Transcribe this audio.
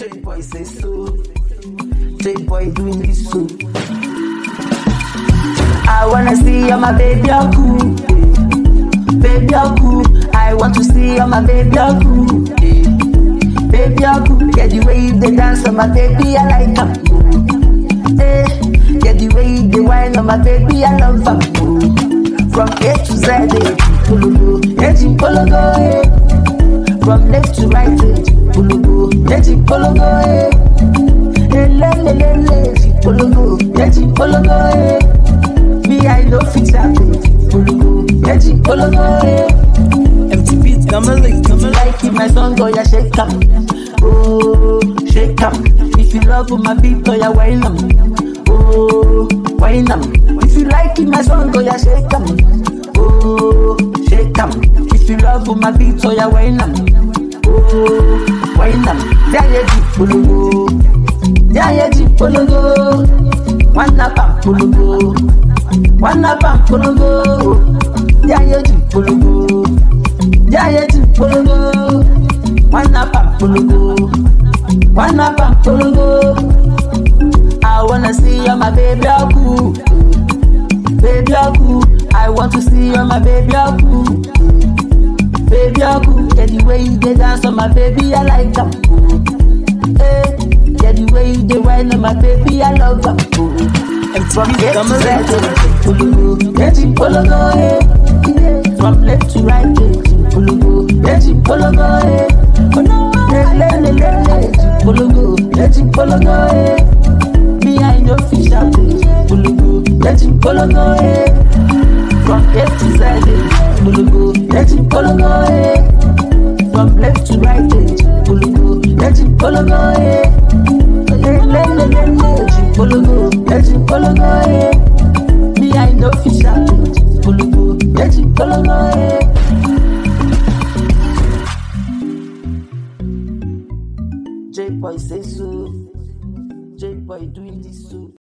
J-Boy say so. J-Boy doing this so. I wanna see all my baby all cool. Baby all cool. I want to see all my baby all cool. Baby all cool. Get the way they dance on my baby, I like them. Get the way they whine on my baby, I love them. From A to Z, Pologo, Eji Pologo, From left to right, Pologo, Eji Pologo, Pologo, Eji Pologo, me I know fit happen, Pologo, Eji Pologo, empty beat, come on, like it, my song, go ya shake up, oh, shake up. If you love my beat, go ya wine up, oh, wine up. If you like it, my song, go ya shake up, oh, shake up. If you love my beat, go ya wine up, oh, wine up. Jaye di pologo, Jaye di pologo, wanna pam pologo, wanna pam pologo, Jaye di pologo, Jaye di pologo, wanna pam pologo, wanna pam pologo. I wanna see all my baby all cool, baby all cool. I want to see all my baby all cool, baby all cool. Get the way they dance on my baby, I like them. Get the way they whine on my baby, I love them. From left to right, Pologo, Eji Pologo, from left to right, Pologo, Eji Pologo, Pologo, Eji Pologo, me I know fish out, Pologo, Eji Pologo, from left to right, Pologo, Eji Pologo, from left to right, Pologo, Eji Pologo, Pologo, Eji Pologo, me I know fish out, Pologo, Eji Pologo. J-Boy say so. J-Boy doing this so.